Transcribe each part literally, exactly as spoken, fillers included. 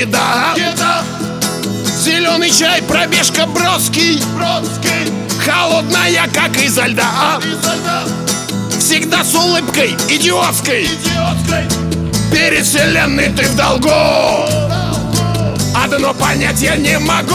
еда, еда. Зеленый чай, пробежка, Бродский, Бродский. Холодная, как изо льда, изо льда. Всегда с улыбкой идиотской, идиотской. Перед вселенной ты в долгу. Одно понять я не могу: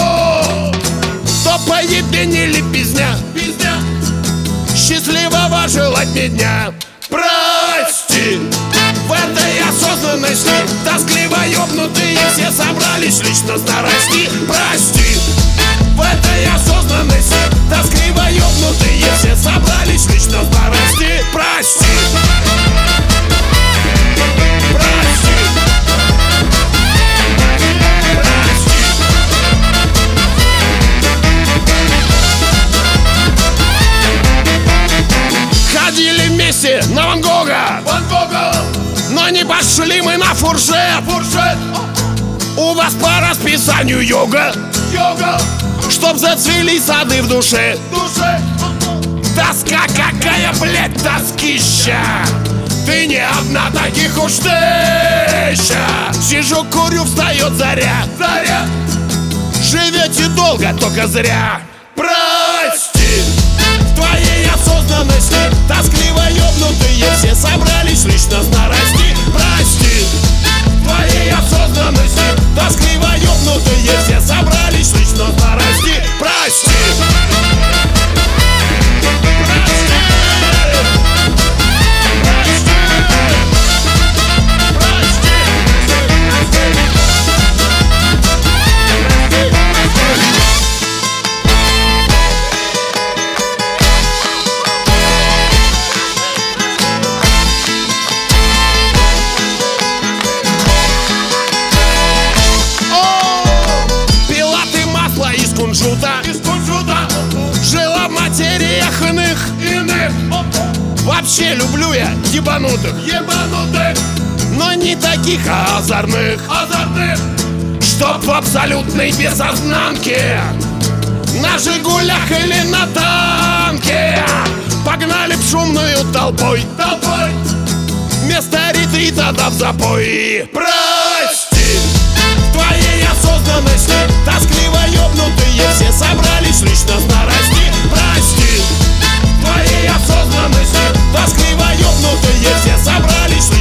то поебень или пизня, пизня. Счастливого желать мне дня. Прости, в этой осознанности тоскливо ёбнутые все собрались личностно расти. Прости, в этой осознанности тоскливо ёбнутые все собрались личностно расти. Прости. Ходили вместе на Ван Гога, Ван Гога. Но не пошли мы на фуршет, фуршет. У вас по расписанию йога, йога. Чтоб зацвели сады в душе, душе. Тоска какая, блядь, тоскища. Ты не одна, таких уж тысяча. Сижу, курю, встает заря, заря. Живете долго, только зря. Прости, в твоей осознанности тоскливо ёбнутые все собрались личностно расти. Прости, в твоей осознанности тоскливо ёбнутые все собрались личностно расти. Прости. Из кунжута. Жила в материях иных, иных. Вообще люблю я ебанутых, ебанутых. Но не таких, а озорных, озорных. Чтоб в абсолютной безознанке, на Жигулях или на танке погнали в шумную толпой, толпой. Вместо ретрита да в запой. Прости, в твоей осознанности тоскливо ёбнутые все собрались личностно расти. Прости, в твоей осознанности тоскливо ёбнутые все собрались